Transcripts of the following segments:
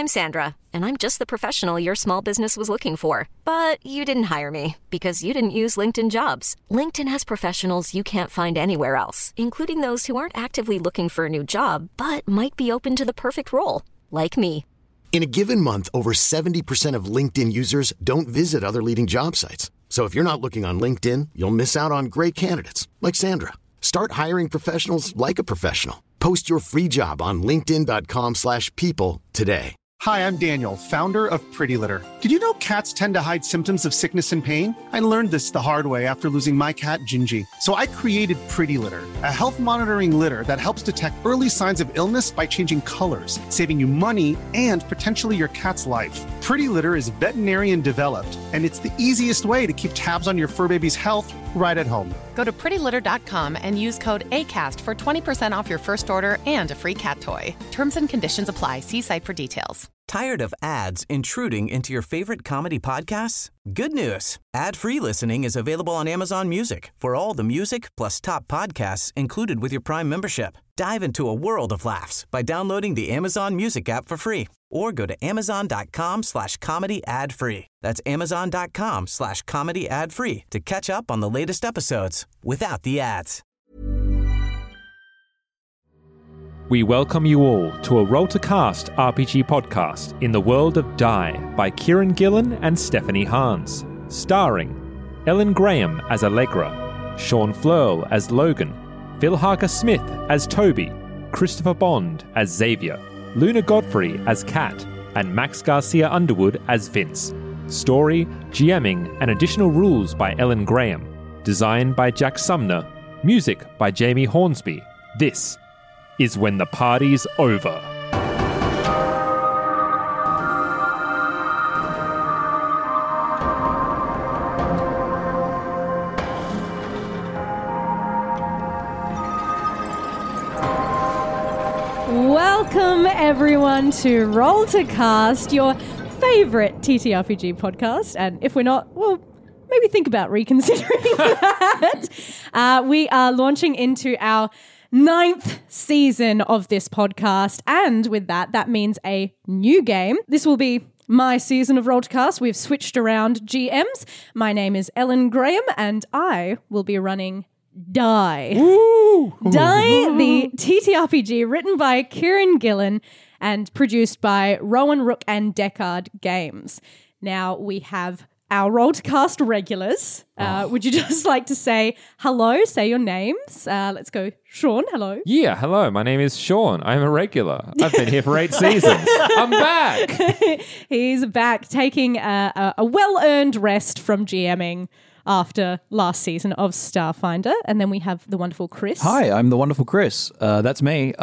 I'm Sandra, and I'm just the professional your small business was looking for. But you didn't hire me because you didn't use LinkedIn Jobs. LinkedIn has professionals you can't find anywhere else, including those who aren't actively looking for a new job, but might be open to the perfect role, like me. In a given month, over 70% of LinkedIn users don't visit other leading job sites. So if you're not looking on LinkedIn, you'll miss out on great candidates like Sandra. Start hiring professionals like a professional. Post your free job on linkedin.com/people today. Hi, I'm Daniel, founder of Pretty Litter. Did you know cats tend to hide symptoms of sickness and pain? I learned this the hard way after losing my cat, Gingy. So I created Pretty Litter, a health monitoring litter that helps detect early signs of illness by changing colors, saving you money and potentially your cat's life. Pretty Litter is veterinarian developed, and it's the easiest way to keep tabs on your fur baby's health right at home. Go to prettylitter.com and use code ACAST for 20% off your first order and a free cat toy. Terms and conditions apply. See site for details. Tired of ads intruding into your favorite comedy podcasts? Good news. Ad-free listening is available on Amazon Music for all the music plus top podcasts included with your Prime membership. Dive into a world of laughs by downloading the Amazon Music app for free or go to amazon.com/comedy ad-free. That's amazon.com/comedy ad-free to catch up on the latest episodes without the ads. We welcome you all to a Roll to Cast RPG podcast in the world of Die by Kieran Gillen and Stephanie Hans, starring Ellen Graham as Allegra, Sean Flurl as Logan, Phil Harker-Smith as Toby, Christopher Bond as Xavier, Luna Godfrey as Kat, and Max Garcia Underwood as Vince. Story, GMing, and additional rules by Ellen Graham. Designed by Jack Sumner. Music by Jamie Hornsby. This is When the Party's Over. Welcome everyone to Roll to Cast, your favourite TTRPG podcast. And if we're not, well, maybe think about reconsidering that. We are launching into our 9th season of this podcast, and with that means a new game. This will be my season of Roll to Cast. We've switched around GMs. My name is Ellen Graham, and I will be running Die. Woo! Die, the TTRPG written by Kieran Gillen and produced by Rowan Rook and Deckard Games. Now we have our Roll to Cast regulars. Would you just like to say hello, say your names? Let's go. Sean, hello. Yeah, hello. My name is Sean. I'm a regular. I've been here for 8 seasons. I'm back. He's back, taking a well-earned rest from GMing after last season of Starfinder. And then we have the wonderful Chris. Hi, I'm the wonderful Chris. That's me.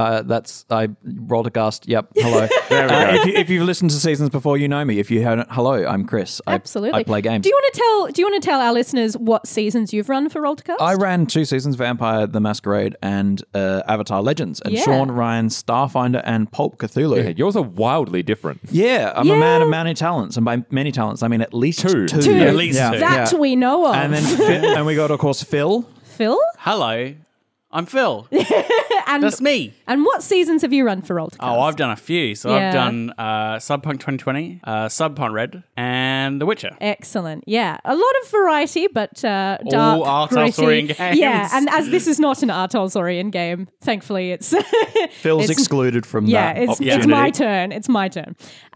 I rolled a cast. Yep. Hello. There we go. If you've listened to seasons before, you know me. If you haven't, hello, I'm Chris. Absolutely. I play games. Do you want to tell our listeners what seasons you've run for Roll to Cast? I ran 2 seasons, Vampire the Masquerade and Avatar Legends. And Yeah. Sean ran Starfinder and Pulp Cthulhu. Yeah, yours are wildly different. Yeah, I'm a man of many talents. And by many talents, I mean at least two. Two. Yeah, At least two. That we know of. And then and we got, of course, Phil. Phil? Hello, I'm Phil. And, That's me. and what seasons have you run for Roll to Cast? Oh, I've done a few. So Yeah. I've done Cyberpunk 2020, Cyberpunk Red, and The Witcher. Excellent. Yeah. A lot of variety, but dark, Art gritty. Saurian games. Yeah, and as this is not an Art Saurian game, thankfully it's... Phil's it's- excluded from Yeah, that it's opportunity. my turn. It's my turn.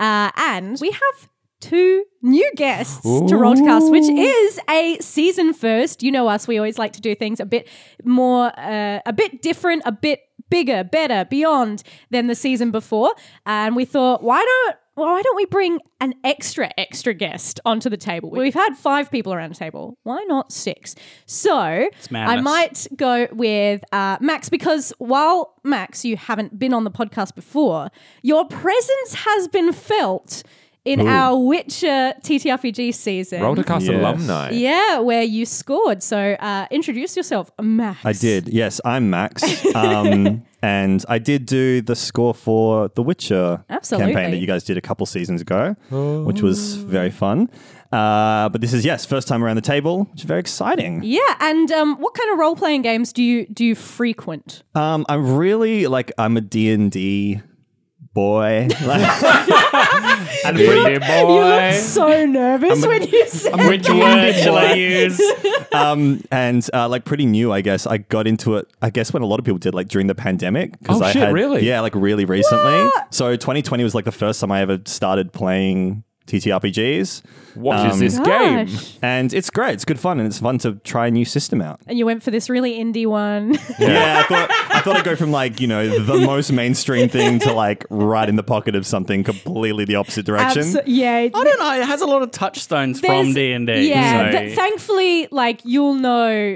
And we have 2 new guests to Roll to Cast, which is a season first. You know us, we always like to do things a bit more, a bit different, a bit bigger, better, beyond than the season before. And we thought, why don't we bring an extra guest onto the table? We've had 5 people around the table. Why not 6? So I madness. might go with Max, because while, Max, you haven't been on the podcast before, your presence has been felt in our Witcher TTRPG season. Roll to Cast Yes. alumni. Yeah, where you scored. So introduce yourself, Max. I did. Yes, I'm Max. And I did do the score for the Witcher Absolutely. campaign that you guys did a couple seasons ago, which was very fun. But this is, first time around the table, which is very exciting. Yeah, and what kind of role-playing games do you frequent? I'm really, I'm a D&D boy. And pretty You boy. look so nervous when you said Which word shall I use? And like pretty new, I guess. I got into it, I guess, when a lot of people did, like during the pandemic. Oh, shit, really? Yeah, like really recently. So 2020 was like the first time I ever started playing TTRPGs. What is this game? Gosh. And it's great. It's good fun, and it's fun to try a new system out. And you went for this really indie one. Yeah, I thought I'd go from like, you know, the most mainstream thing to like right in the pocket of something completely the opposite direction. Yeah. I don't know. It has a lot of touchstones from D&D. Yeah, so- thankfully, like you'll know,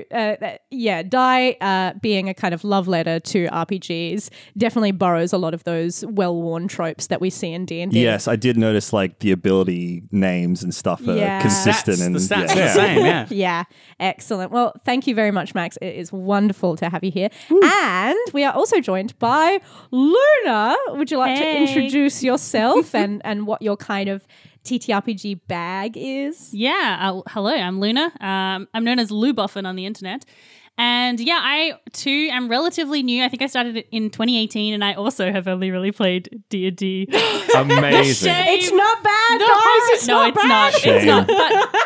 Die being a kind of love letter to RPGs definitely borrows a lot of those well-worn tropes that we see in D&D. Yes, I did notice like the ability names and stuff are Yeah. consistent. the And stats are yeah. the same, yeah. Yeah, excellent. Well, thank you very much, Max. It is wonderful to have you here. And we are also joined by Luna. Would you like to introduce yourself and what your kind of TTRPG bag is? Yeah. Hello, I'm Luna. I'm known as Lou Boffin on the internet. And yeah, I too am relatively new. I think I started it in 2018, and I also have only really played D&D. Amazing. It's not bad, guys. It's not bad. It's not. But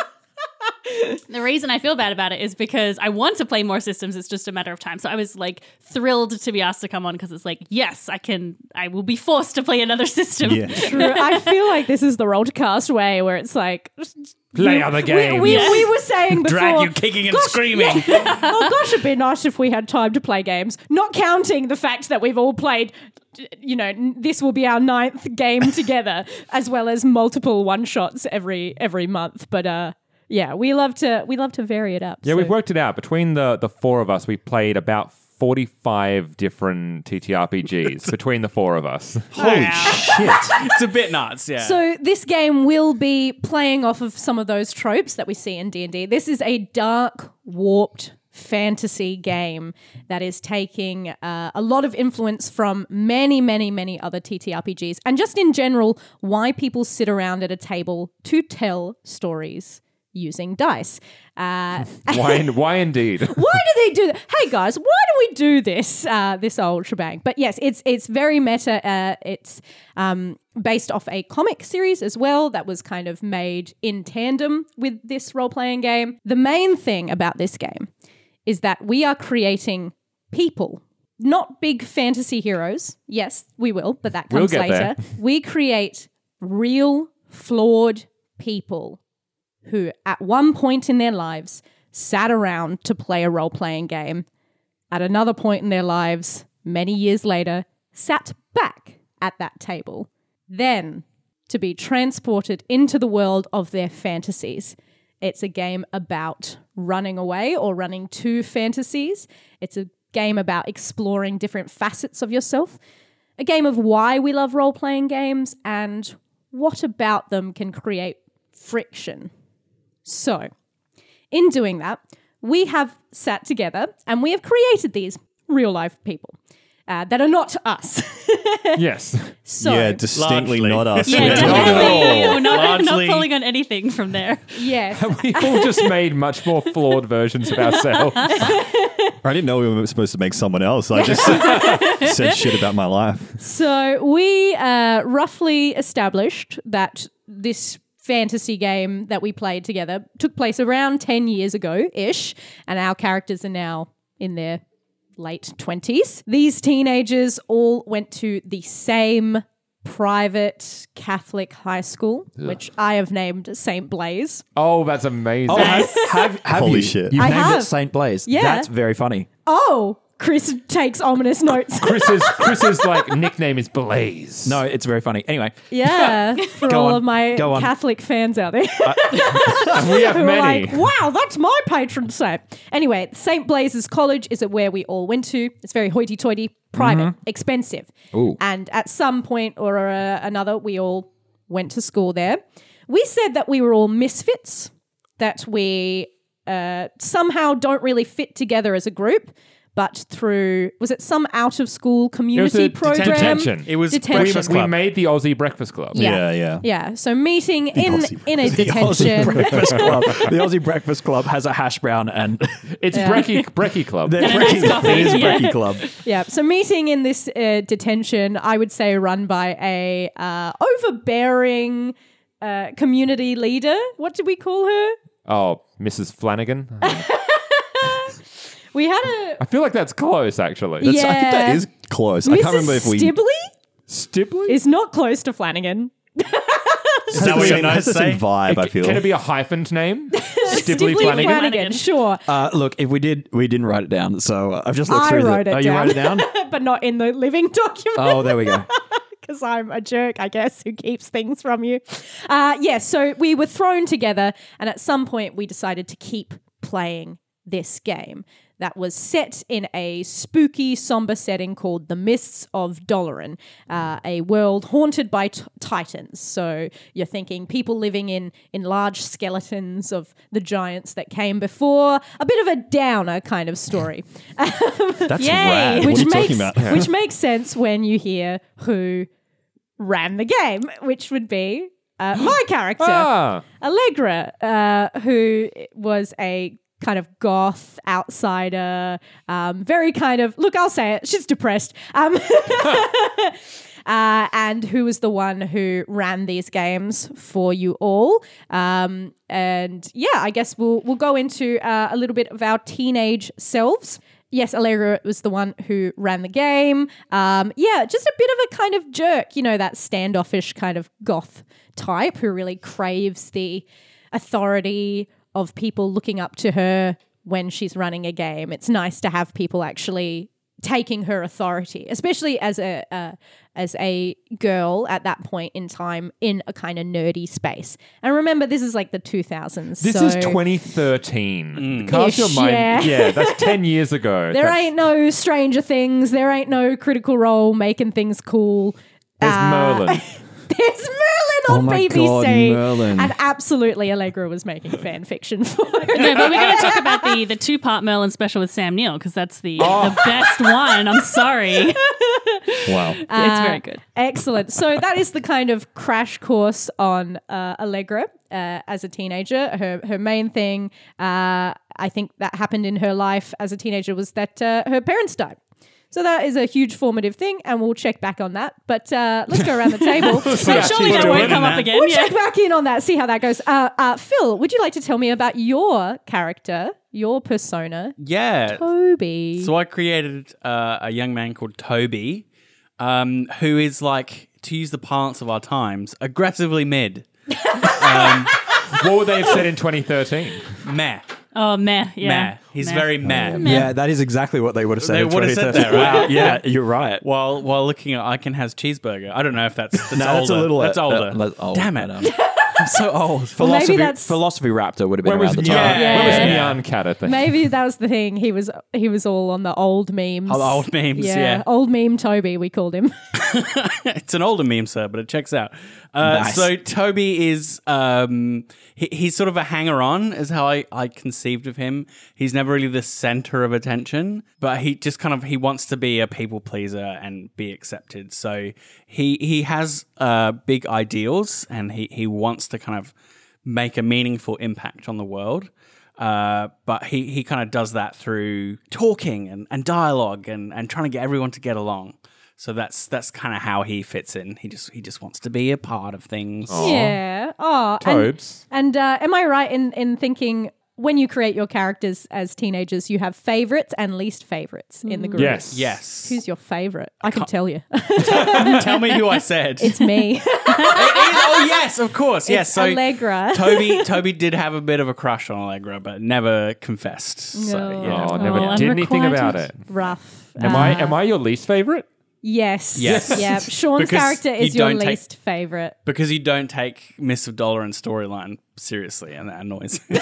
the reason I feel bad about it is because I want to play more systems. It's just a matter of time. So I was like thrilled to be asked to come on because it's like, yes, I will be forced to play another system. Yeah. True. I feel like this is the Rollcast way where it's like... Play other games. We were saying before... Drag you kicking and screaming. Oh gosh, it'd be nice if we had time to play games. Not counting the fact that we've all played, you know, this will be our 9th game together, as well as multiple one-shots every month. But yeah, we love to vary it up. Yeah, so. we've worked it out. Between the four of us, we played about 45 different TTRPGs between the four of us. Holy shit. It's a bit nuts, yeah. So this game will be playing off of some of those tropes that we see in D&D. This is a dark, warped fantasy game that is taking a lot of influence from many, many, many other TTRPGs, and just in general, why people sit around at a table to tell stories using dice. Why indeed? Why do they do that? Hey guys, why do we do this this old shebang? But yes, it's very meta. It's based off a comic series as well that was kind of made in tandem with this role-playing game. The main thing about this game is that we are creating people, not big fantasy heroes. Yes, we will, but that comes We'll get later. there. We create real, flawed people who at one point in their lives sat around to play a role-playing game. At another point in their lives, many years later, sat back at that table. Then to be transported into the world of their fantasies. It's a game about running away or running to fantasies. It's a game about exploring different facets of yourself. A game of why we love role-playing games and what about them can create friction. So, in doing that, we have sat together and we have created these real-life people that are not us. Yes. So, Yeah, distinctly Largely. not us. Yeah, Yeah. definitely. We're not Largely. pulling on anything from there. yes. We all just made much more flawed versions of ourselves. I didn't know we were supposed to make someone else. I just said shit about my life. So, we roughly established that this fantasy game that we played together took place around 10 years ago-ish, and our characters are now in their late 20s. These teenagers all went to the same private Catholic high school, which I have named St. Blaise. Oh, that's amazing. Oh, have Holy you? shit. You've I named have. it St. Blaise. Yeah. That's very funny. Oh, Chris takes ominous notes. Chris's like nickname is Blaze. No, it's very funny. Anyway, Yeah, for Go all on, of my go on. Catholic fans out there. And we have who are many. like, wow, that's my patron saint. Anyway, St. Blaise's College is where we all went to. It's very hoity-toity, private, expensive. Ooh. And at some point or another, we all went to school there. We said that we were all misfits, that we somehow don't really fit together as a group, but through, was it some out of school community program? Detention. It was Detention. Breakfast We Club. made the Aussie Breakfast Club. Yeah. Yeah, so meeting in a The detention. Aussie Breakfast Club. The Aussie Breakfast Club has a hash brown and It's Brekkie Club. they're And a nice coffee, it is yeah. Brekkie Club. Yeah, so meeting in this detention, I would say run by a overbearing community leader. What did we call her? Oh, Mrs. Flanagan. We had a... I feel like that's close, actually. I think Yeah. that is close. I Mrs. can't remember if we. Stibley Stibley? is not close to Flanagan. Is that what your It notes has the say? same vibe, I feel. Can it be a hyphened name? Stibley Flanagan. Flanagan? Sure. Look, if we didn't write it down. So I've just looked I through wrote it Oh, down. you wrote it down? But not in the living document. Oh, there we go. Because I'm a jerk, I guess, who keeps things from you. So we were thrown together, and at some point we decided to keep playing this game that was set in a spooky, somber setting called The Mists of Doloran, a world haunted by titans. So you're thinking people living in large skeletons of the giants that came before. A bit of a downer kind of story. That's Yay. rad. What are you talking about? Which makes sense when you hear who ran the game, which would be my character, Allegra, who was a kind of goth outsider, very kind of, look, I'll say it, she's depressed, and who was the one who ran these games for you all. And yeah, I guess we'll go into a little bit of our teenage selves. Yes, Allegra was the one who ran the game. Just a bit of a kind of jerk, that standoffish kind of goth type who really craves the authority of people looking up to her when she's running a game. It's nice to have people actually taking her authority, especially as a girl at that point in time in a kind of nerdy space. And remember, this is like the 2000s. This is 2013. Cast your Ish, mind. yeah. That's 10 years ago. There That's- ain't no Stranger Things. There ain't no Critical Role making things cool. There's Merlin. There's Merlin on Oh my BBC. God, Merlin. And absolutely Allegra was making fan fiction for it. No, but we're going to talk about the 2-part Merlin special with Sam Neill because that's the best one. I'm sorry. Wow. It's very good. Excellent. So that is the kind of crash course on Allegra as a teenager. Her main thing, I think that happened in her life as a teenager was that her parents died. So that is a huge formative thing, and we'll check back on that. But let's go around the table. Surely that won't come up again. We'll Yeah. check back in on that, see how that goes. Phil, would you like to tell me about your character, your persona, Yeah. Toby? So I created a young man called Toby, who is like, to use the parlance of our times, aggressively mid. What would they have said in 2013? Meh. Oh, meh. Yeah. Meh. He's very meh. Yeah, that is exactly what they would have said. They in would have said 2013. that, right? Yeah, you're right. While looking at Ikenhaz cheeseburger. I don't know if that's No, that's older. a little. That's older. old. Damn it. I'm so old. Well, Philosophy, maybe that's- Philosophy Raptor would have been Where was around the Nyan? time. Yeah. Where was Yeah. Nyan Cat at the Maybe that was the thing. He was all on the old memes. Oh, the old memes, yeah. Old meme Toby, we called him. It's an older meme, sir, but it checks out. Nice. So Toby is he's sort of a hanger-on, is how I conceived of him. He's never really the center of attention, but he just he wants to be a people pleaser and be accepted. So he has big ideals, and he wants to kind of make a meaningful impact on the world. But he kind of does that through talking and dialogue and trying to get everyone to get along. So that's kind of how he fits in. He just wants to be a part of things. Yeah. Oh, Tobes. And am I right in thinking when you create your characters as teenagers, you have favorites and least favorites in the group? Yes. Yes. Who's your favorite? I can tell you. Tell me who I said. It's me. Oh yes, of course. Yes. It's So Allegra. Toby did have a bit of a crush on Allegra, but never confessed. So No. yeah. Oh, never did anything about it. Rough. Am I your least favorite? Yes. Yes. Yeah. Sean's Because character is you your don't take- least favorite. Because you don't take Miss of Dollar and storyline seriously, and that annoys me.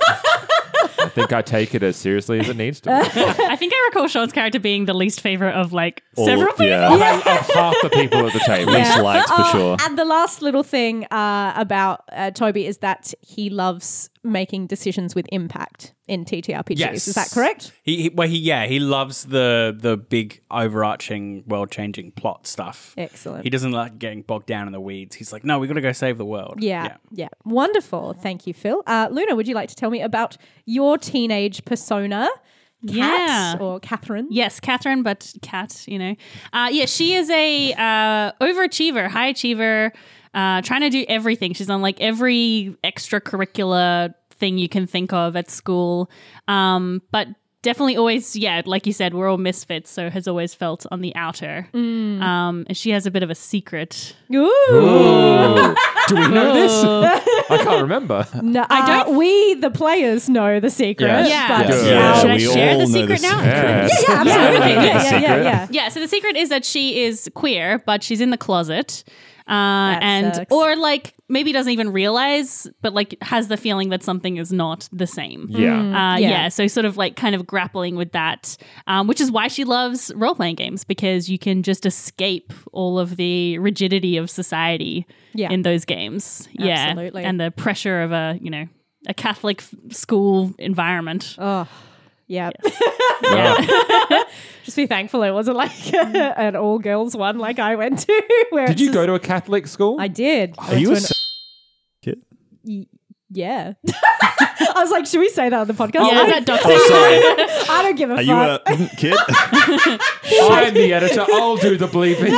I think I take it as seriously as it needs to. I think I recall Sean's character being the least favorite of several people. Yeah. Of half the people at the table. Least liked for sure. And the last little thing about Toby is that he loves making decisions with impact in TTRPGs. Yes. Is that correct? He loves the big overarching world changing plot stuff. Excellent. He doesn't like getting bogged down in the weeds. He's like, no, we got to go save the world. Yeah. Wonderful. Thank you, Phil. Luna, would you like to tell me about your teenage persona? Kat or Catherine? Yes, Catherine, but Kat, you know. She is a overachiever, high achiever, trying to do everything. She's on like every extracurricular thing you can think of at school. But definitely always, like you said, we're all misfits, so has always felt on the outer. And she has a bit of a secret. Ooh. Do we know this? I can't remember. No, I don't. We, the players, know the secret. Yeah. But Should I share the secret now? Yes. Yeah, absolutely. Yeah, so the secret is that she is queer, but she's in the closet. Sucks. Or like maybe doesn't even realize, but like has the feeling that something is not the same. Yeah. So sort of like kind of grappling with that, which is why she loves role-playing games, because you can just escape all of the rigidity of society in those games. Absolutely. And the pressure of a Catholic school environment. Oh, yeah. Yeah. Just be thankful it wasn't like an all-girls one like I went to. Did you go to a Catholic school? I did. Are you a kid? Yeah. I was like, should we say that on the podcast? Yeah, is that doxing? I don't give a Are fuck. you a kid? I'm the editor. I'll do the bleeping.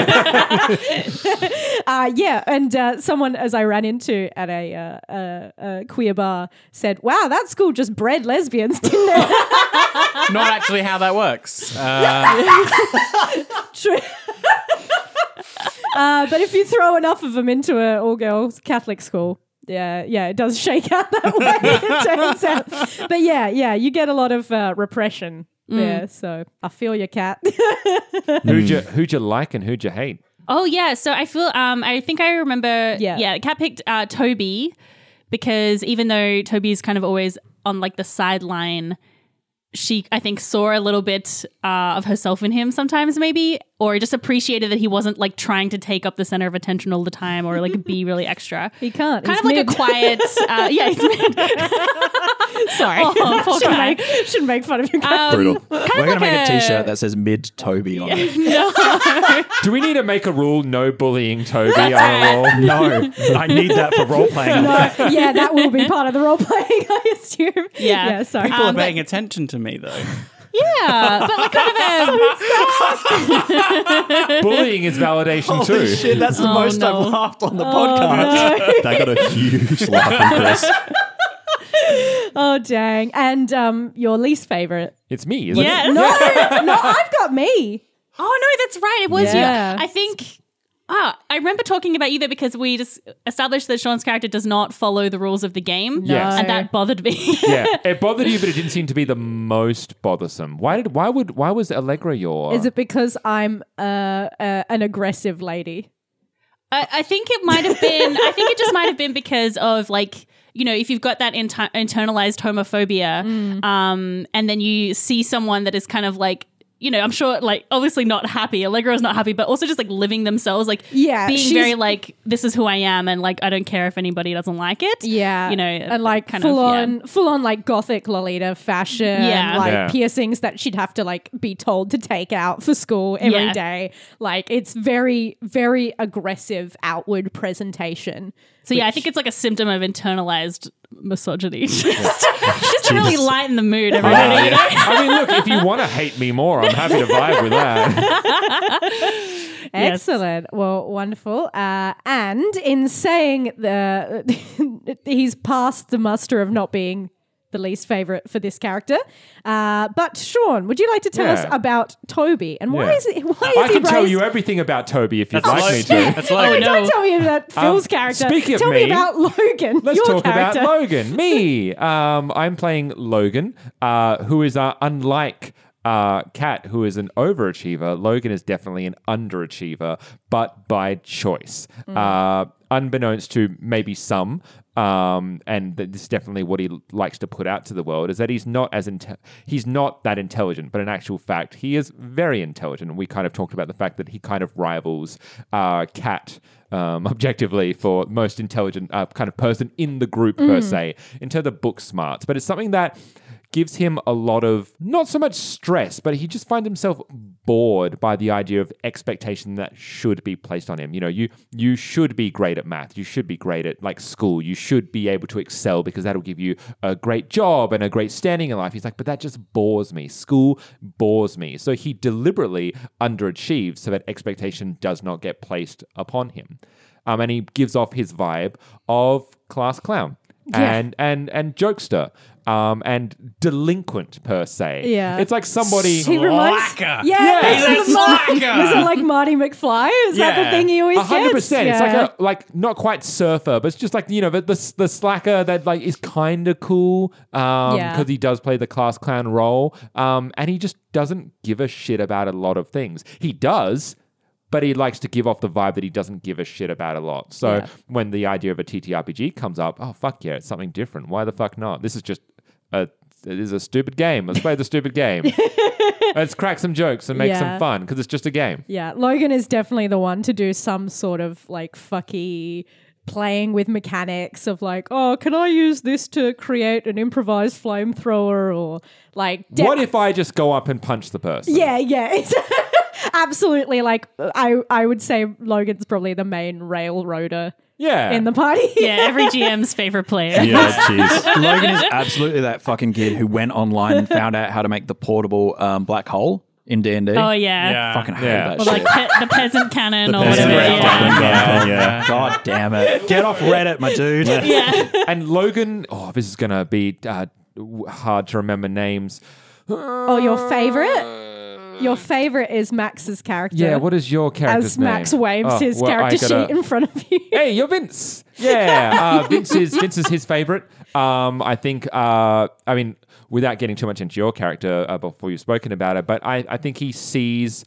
And someone, as I ran into at a queer bar, said, wow, that school just bred lesbians, didn't it? Not actually how that works. True. But if you throw enough of them into an all-girls Catholic school, it does shake out that way, it turns out. But you get a lot of repression there. So I feel your Cat. Who'd you like and who'd you hate? Oh yeah, so I feel I think I remember Kat picked Toby, because even though Toby's kind of always on like the sideline, she I think saw a little bit of herself in him sometimes, maybe, or just appreciated that he wasn't like trying to take up the center of attention all the time or like be really extra. He can't. Kind He's of like mid. a quiet he's mid. Sorry. Oh, Poor guy. shouldn't make fun of your cat. Brutal. We're going to make a t-shirt that says Mid Toby on it. Do we need to make a rule no bullying Toby on a roll? No, I need that for role playing. No, that will be part of the role playing, I assume. Yeah. Sorry. People are paying attention to me, though. Yeah, but like kind of Bullying is validation Holy too. shit, that's the most no. I've laughed on the podcast. That got a huge laugh from Chris. Oh, dang. And your least favorite? It's me, isn't Yes. it? No, I've got me. Oh no, that's right. It was Yeah. you. I think. I remember talking about you there because we just established that Sean's character does not follow the rules of the game. Yes. And that bothered me. Yeah, it bothered you, but it didn't seem to be the most bothersome. Why was Allegra your? Is it because I'm an aggressive lady? I think it might have been. I think it just might have been because of like, you know, if you've got that internalized homophobia, and then you see someone that is kind of like, you know, I'm sure, like, obviously not happy. Allegra's not happy, but also just like living themselves, like, being very like, this is who I am, and like, I don't care if anybody doesn't like it. Yeah, you know, and like kind full of, on like gothic Lolita fashion, like piercings that she'd have to like be told to take out for school every day. Like it's very, very aggressive outward presentation. So I think it's like a symptom of internalized misogyny. just to really lighten the mood, everybody. You know? I mean, look, if you want to hate me more, I'm happy to vibe with that. Excellent. Well, wonderful. And in saying he's passed the muster of not being the least favorite for this character. But Sean, would you like to tell us about Toby and why is he I can tell raised- you everything about Toby if you'd That's like me like- to. That's like, Don't tell me about Phil's character. speaking of tell me me, about Logan. Let's your talk character. about Logan. Me. I'm playing Logan, who is unlike Kat, who is an overachiever. Logan is definitely an underachiever, but by choice. Unbeknownst to maybe some, and this is definitely what he likes to put out to the world, is that he's not he's not that intelligent, but in actual fact, he is very intelligent. And we kind of talked about the fact that he kind of rivals Kat objectively for most intelligent kind of person in the group per se, in terms of book smarts. But it's something that gives him a lot of, not so much stress, but he just finds himself bored by the idea of expectation that should be placed on him. You know, you should be great at math. You should be great at like school. You should be able to excel because that'll give you a great job and a great standing in life. He's like, but that just bores me. School bores me. So he deliberately underachieves so that expectation does not get placed upon him. And he gives off his vibe of class clown and jokester. And delinquent per se. Yeah. It's like somebody... He reminds... Slacker. Yeah. He's a slacker. Is it like Marty McFly? Is that the thing he always 100%. gets? It's like not quite surfer, but it's just like, you know, the slacker that like is kind of cool because he does play the class clown role. And he just doesn't give a shit about a lot of things. He does, but he likes to give off the vibe that he doesn't give a shit about a lot. So when the idea of a TTRPG comes up, oh, fuck yeah, it's something different. Why the fuck not? This is just it is a stupid game. Let's play the stupid game. Let's crack some jokes and make some fun because it's just a game. Yeah, Logan is definitely the one to do some sort of like fucky playing with mechanics of like, oh, can I use this to create an improvised flamethrower or like... what if I just go up and punch the person? Yeah. Absolutely. Like I would say Logan's probably the main railroader in the party. Yeah, every GM's favorite player. Yeah, jeez. Logan is absolutely that fucking kid who went online and found out how to make the portable black hole in D&D. Oh, yeah. Fucking hate that Or shit. like the peasant cannon or peasant whatever. cannon. Yeah. God damn it. Get off Reddit, my dude. Yeah. And Logan, this is going to be hard to remember names. Oh, your favorite? Your favorite is Max's character. Yeah, what is your character's as name? Max waves his character sheet in front of you. Hey, you're Vince. Yeah, Vince is his favorite. I think, I mean, without getting too much into your character before you've spoken about it, but I think he sees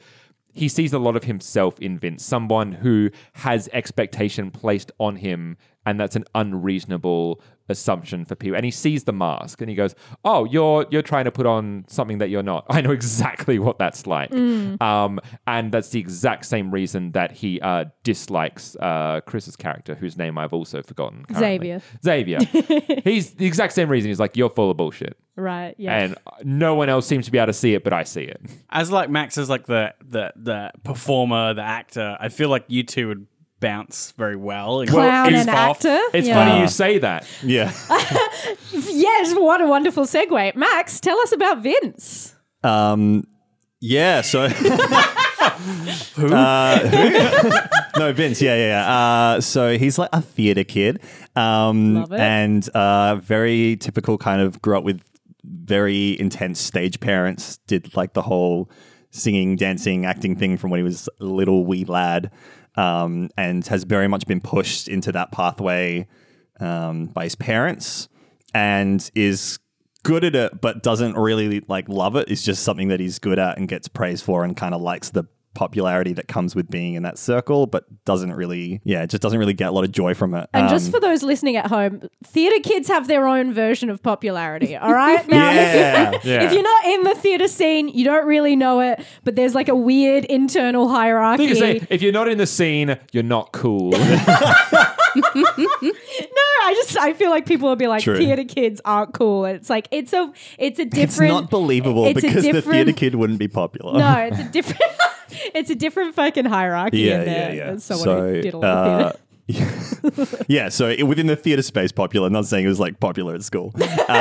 a lot of himself in Vince, someone who has expectation placed on him, and that's an unreasonable assumption for people. And he sees the mask and he goes, oh, you're trying to put on something that you're not. I know exactly what that's like. And that's the exact same reason that he dislikes Chris's character, whose name I've also forgotten currently. Xavier. He's the exact same reason. He's like, you're full of bullshit. Right, yeah. And no one else seems to be able to see it, but I see it. As like Max is like the performer, the actor, I feel like you two would bounce very well. Clown and actor. It's funny you say that. Yeah. Yes, what a wonderful segue. Max, tell us about Vince. Yeah, so... Who? No, Vince, yeah. So he's like a theatre kid. Love it. And very typical kind of grew up with very intense stage parents, did like the whole singing, dancing, acting thing from when he was a little wee lad. And has very much been pushed into that pathway by his parents and is good at it, but doesn't really like love it. It's just something that he's good at and gets praised for and kind of likes the popularity that comes with being in that circle, but doesn't really get a lot of joy from it. And just for those listening at home, theatre kids have their own version of popularity, all right? Now, if you're not in the theatre scene, you don't really know it, but there's like a weird internal hierarchy. If you're not in the scene, you're not cool. I feel like people will be like, theatre kids aren't cool. And it's like, it's a different... It's not believable because the theatre kid wouldn't be popular. No, it's a different... It's a different fucking hierarchy in there. Yeah. As someone who did a lot of theatre. Yeah, so within the theatre space, popular. I'm not saying it was like popular at school.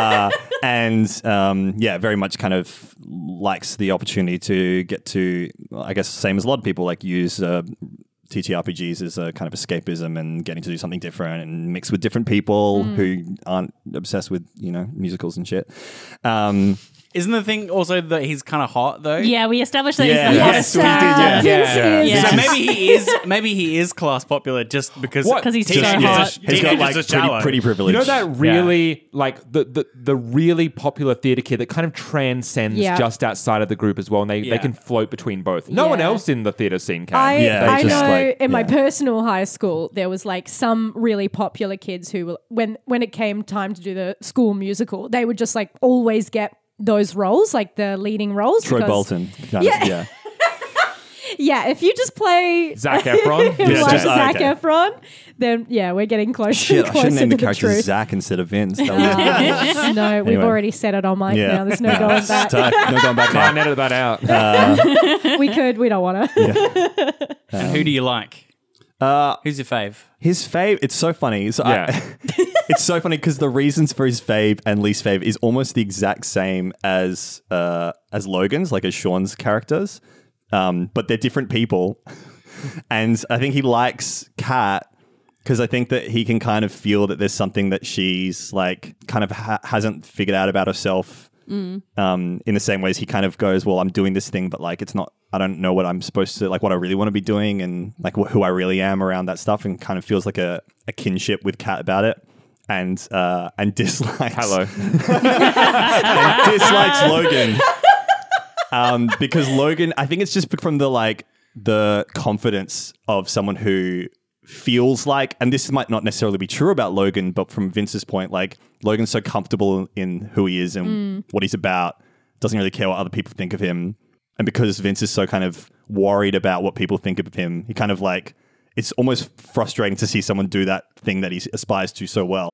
Very much kind of likes the opportunity to get to, I guess, same as a lot of people, like use TTRPGs as a kind of escapism and getting to do something different and mix with different people who aren't obsessed with, musicals and shit. Isn't the thing also that he's kind of hot though? Yeah, we established that he's the Yes, hottest. So maybe he is class popular just because he's so hot. He's got like pretty privilege. You know that really like the really popular theatre kid that kind of transcends just outside of the group as well, and they can float between both. No one else in the theatre scene can. I know in my personal high school, there was like some really popular kids who, when it came time to do the school musical, they would just like always get those roles, like the leading roles. Troy Bolton. Yeah. Yeah, if you just play Zac Efron, Zac Efron, then we're getting closer Shit, and I closer should name to the the character truth. Zach instead of Vince. That No, we've Anyway. already said it on mic now. There's no going back. No going back Try and now. edit that out. We could, we don't want to. And who do you like? Who's your fave? His fave, it's so funny. So it's so funny because the reasons for his fave and least fave is almost the exact same as Logan's, like as Sean's characters. But they're different people. And I think he likes Kat because I think that he can kind of feel that there's something that she's like kind of hasn't figured out about herself. In the same ways he kind of goes, well, I'm doing this thing, but like it's not, I don't know what I'm supposed to, like what I really want to be doing and like who I really am around that stuff, and kind of feels like a kinship with Kat about it. And dislikes. Hello. And dislikes Logan. Because Logan, I think it's just from the confidence of someone who feels like, and this might not necessarily be true about Logan, but from Vince's point, like Logan's so comfortable in who he is and what he's about, doesn't really care what other people think of him. And because Vince is so kind of worried about what people think of him, he kind of like, it's almost frustrating to see someone do that thing that he aspires to so well.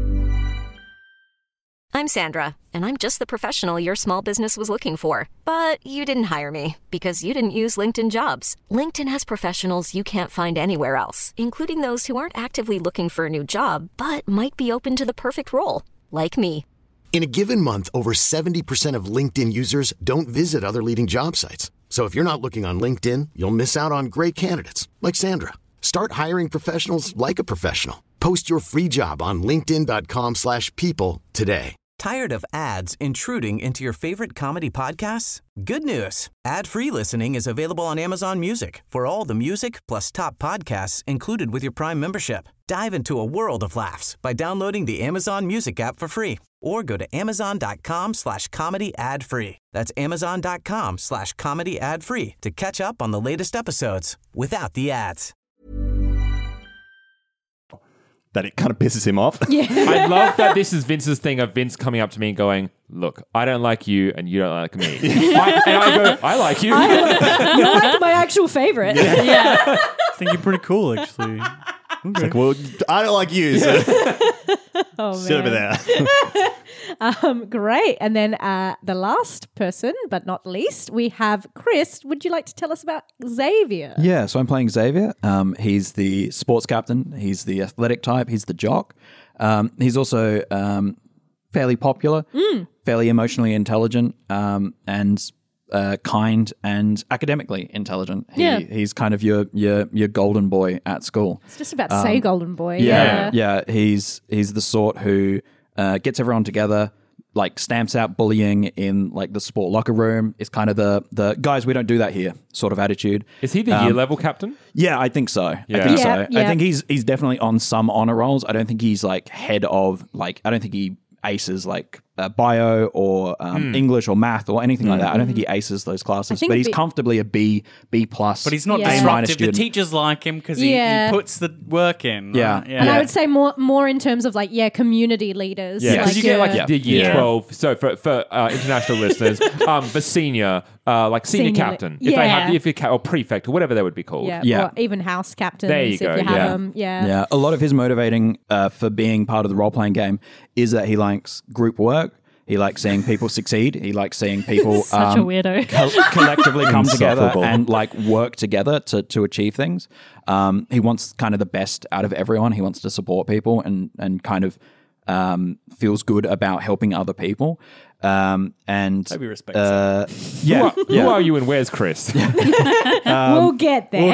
I'm Sandra, and I'm just the professional your small business was looking for. But you didn't hire me because you didn't use LinkedIn Jobs. LinkedIn has professionals you can't find anywhere else, including those who aren't actively looking for a new job, but might be open to the perfect role, like me. In a given month, over 70% of LinkedIn users don't visit other leading job sites. So if you're not looking on LinkedIn, you'll miss out on great candidates like Sandra. Start hiring professionals like a professional. Post your free job on linkedin.com/people today. Tired of ads intruding into your favorite comedy podcasts? Good news. Ad-free listening is available on Amazon Music for all the music plus top podcasts included with your Prime membership. Dive into a world of laughs by downloading the Amazon Music app for free or go to amazon.com/comedy ad-free. That's amazon.com/comedy ad-free to catch up on the latest episodes without the ads. That it kind of pisses him off. Yeah. I love that this is Vince's thing of Vince coming up to me and going, look, I don't like you and you don't like me. And I go, I like you. You're like my actual favorite. Yeah. I think you're pretty cool, actually. It's like, well, I don't like you, so Oh, sit over man. there. Great. And then the last person, but not least, we have Chris. Would you like to tell us about Xavier? Yeah, so I'm playing Xavier. He's the sports captain. He's the athletic type. He's the jock. He's also fairly popular, fairly emotionally intelligent, and kind and academically intelligent. He's kind of your golden boy at school. It's just about to say golden boy. Yeah. He's the sort who gets everyone together, like stamps out bullying in like the sport locker room. It's kind of the guys, we don't do that here sort of attitude. Is he the year level captain? Yeah, I think so. Yeah. I think so. Yeah, yeah. I think he's definitely on some honor rolls. I don't think he's like head of like, I don't think he aces like bio or English or math or anything like that. I don't think he aces those classes, think but he's B- comfortably a B plus. But he's not Yeah. disruptive. The student. teachers like him because Yeah. he puts the work in. Yeah. Right? And I would say more in terms of like, community leaders. Yeah, because you get like the year Yeah. 12. So for international listeners, the senior, like senior Senior, captain, if they have yeah. if you or prefect or whatever they would be called. Yeah. Or even house captains There you if go, you have yeah. them. Yeah, a lot of his motivating for being part of the role-playing game is that he likes group work. He likes seeing people succeed. He likes seeing people Such a weirdo. collectively come together Insufferable. and like work together to achieve things. He wants kind of the best out of everyone. He wants to support people and kind of feels good about helping other people. And we respect Who are you and where's Chris? we'll get there.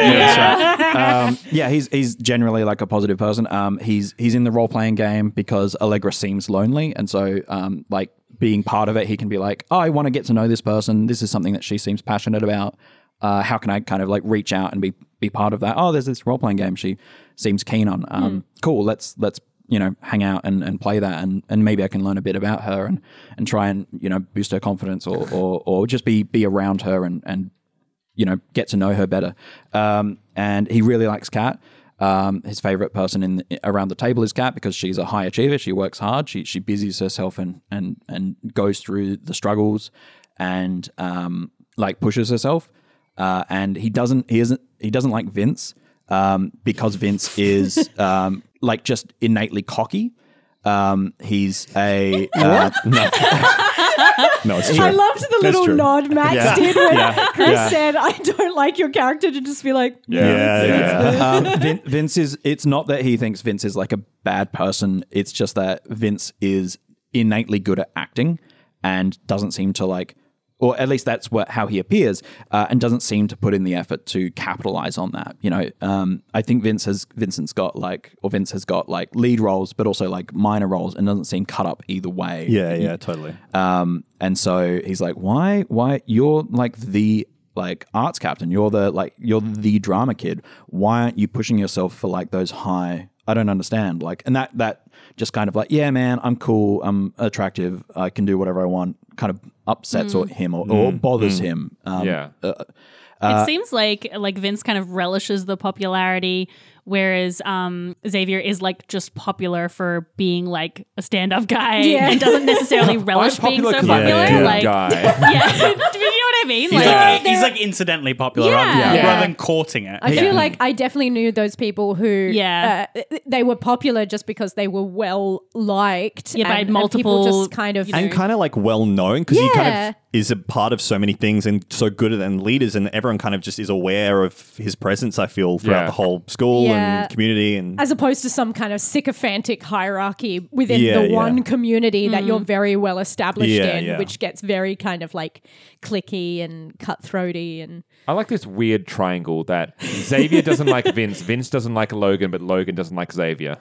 He's generally like a positive person. He's in the role playing game because Allegra seems lonely, and so like being part of it, he can be like, oh, I want to get to know this person. This is something that she seems passionate about. How can I kind of like reach out and be part of that? Oh, there's this role playing game she seems keen on. Cool. Let's hang out and play that, and maybe I can learn a bit about her and try and boost her confidence or just be around her and get to know her better. And he really likes Kat. His favorite person around the table is Kat because she's a high achiever. She works hard. She busies herself and goes through the struggles and pushes herself. And he doesn't like Vince because Vince is just innately cocky. He's a no, it's true. I loved the That's little true. nod Max did when Chris said, "I don't like your character," to just be like, Vince is. It's not that he thinks Vince is like a bad person. It's just that Vince is innately good at acting and doesn't seem to or at least that's how he appears, and doesn't seem to put in the effort to capitalize on that. I think Vince has got lead roles, but also minor roles, and doesn't seem cut up either way. Yeah, totally. And so he's like, why you're the arts captain, you're the drama kid. Why aren't you pushing yourself for those high? I don't understand. And that just kind of yeah, man, I'm cool, I'm attractive, I can do whatever I want. Kind of upsets him or bothers him. It seems like Vince kind of relishes the popularity, whereas Xavier is just popular for being a stand-up guy and doesn't necessarily relish being so popular. Yeah. Do you know what I mean? He's incidentally popular rather than courting it. I feel like I definitely knew those people who they were popular just because they were well liked. Yeah, by and multiple people just kind of and kind of well known because he kind of is a part of so many things and so good and leaders, and everyone kind of just is aware of his presence. I feel throughout the whole school and community, and as opposed to some kind of sycophantic hierarchy within the one community that you're very well established in, which gets very kind of cliquey and cutthroaty. And I like this weird triangle that Xavier doesn't like Vince, Vince doesn't like Logan, but Logan doesn't like Xavier.